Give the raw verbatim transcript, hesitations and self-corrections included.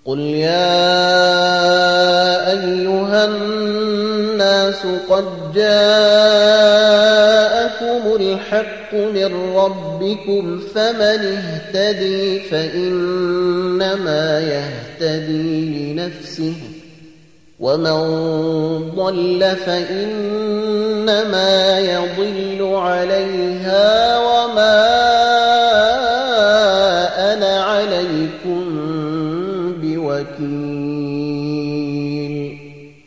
قل يا أيها الناس قد جاءكم الحق من ربكم فمن اهتدي فإنما يهتدي لنفسه ومن ضل فإنما يضل عليها وما